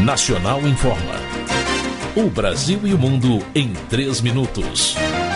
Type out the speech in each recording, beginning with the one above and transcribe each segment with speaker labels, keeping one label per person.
Speaker 1: Nacional informa. O Brasil e o mundo em 3 minutos.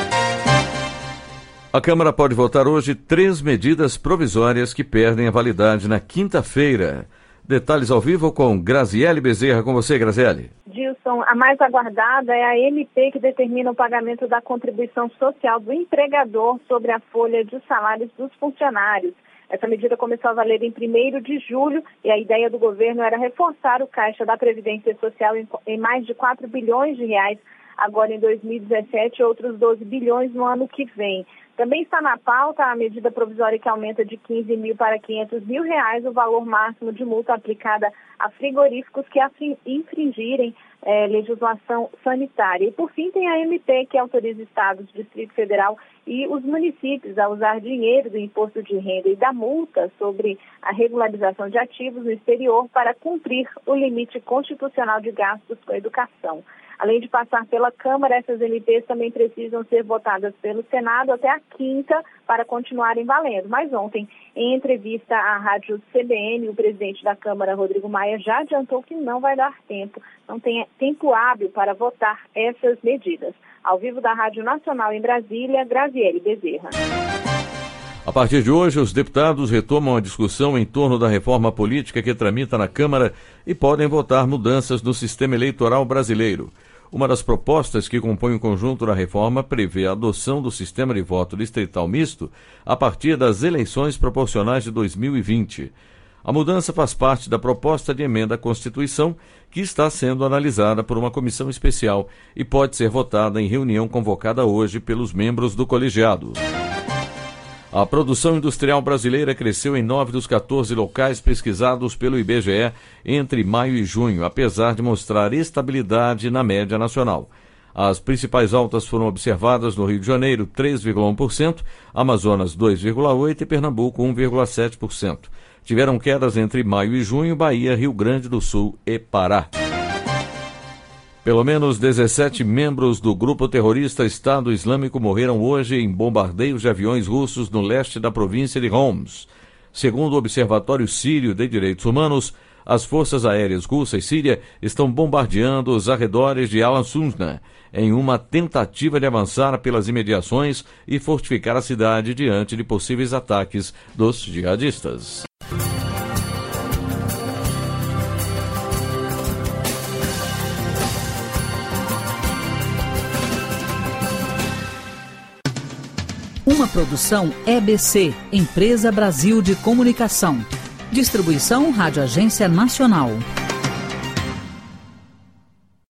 Speaker 2: A Câmara pode votar hoje 3 medidas provisórias que perdem a validade na quinta-feira. Detalhes ao vivo com Graziele Bezerra. Com você, Graziele.
Speaker 3: Gilson, a mais aguardada é a MP que determina o pagamento da contribuição social do empregador sobre a folha de salários dos funcionários. Essa medida começou a valer em 1º de julho e a ideia do governo era reforçar o caixa da Previdência Social em mais de 4 bilhões de reais agora em 2017 e outros 12 bilhões no ano que vem. Também está na pauta a medida provisória que aumenta de 15 mil para 500 mil reais o valor máximo de multa aplicada a frigoríficos que infringirem legislação sanitária. E, por fim, tem a MP, que autoriza estados, Distrito Federal e os municípios a usar dinheiro do imposto de renda e da multa sobre a regularização de ativos no exterior para cumprir o limite constitucional de gastos com a educação. Além de passar pela Câmara, essas MPs também precisam ser votadas pelo Senado até a quinta para continuarem valendo. Mas ontem, em entrevista à rádio CBN, o presidente da Câmara, Rodrigo Maia, já adiantou que não vai dar tempo, não tem tempo hábil para votar essas medidas. Ao vivo da Rádio Nacional em Brasília, Graziele Bezerra.
Speaker 2: A partir de hoje, os deputados retomam a discussão em torno da reforma política que tramita na Câmara e podem votar mudanças no sistema eleitoral brasileiro. Uma das propostas que compõe o conjunto da reforma prevê a adoção do sistema de voto distrital misto a partir das eleições proporcionais de 2020. A mudança faz parte da proposta de emenda à Constituição, que está sendo analisada por uma comissão especial e pode ser votada em reunião convocada hoje pelos membros do colegiado. A produção industrial brasileira cresceu em 9 dos 14 locais pesquisados pelo IBGE entre maio e junho, apesar de mostrar estabilidade na média nacional. As principais altas foram observadas no Rio de Janeiro, 3,1%, Amazonas, 2,8% e Pernambuco, 1,7%. Tiveram quedas entre maio e junho, Bahia, Rio Grande do Sul e Pará. Pelo menos 17 membros do grupo terrorista Estado Islâmico morreram hoje em bombardeios de aviões russos no leste da província de Homs. Segundo o Observatório Sírio de Direitos Humanos, as forças aéreas russa e síria estão bombardeando os arredores de Al-Sunna em uma tentativa de avançar pelas imediações e fortificar a cidade diante de possíveis ataques dos jihadistas.
Speaker 4: Uma produção EBC, Empresa Brasil de Comunicação. Distribuição Rádio Agência Nacional.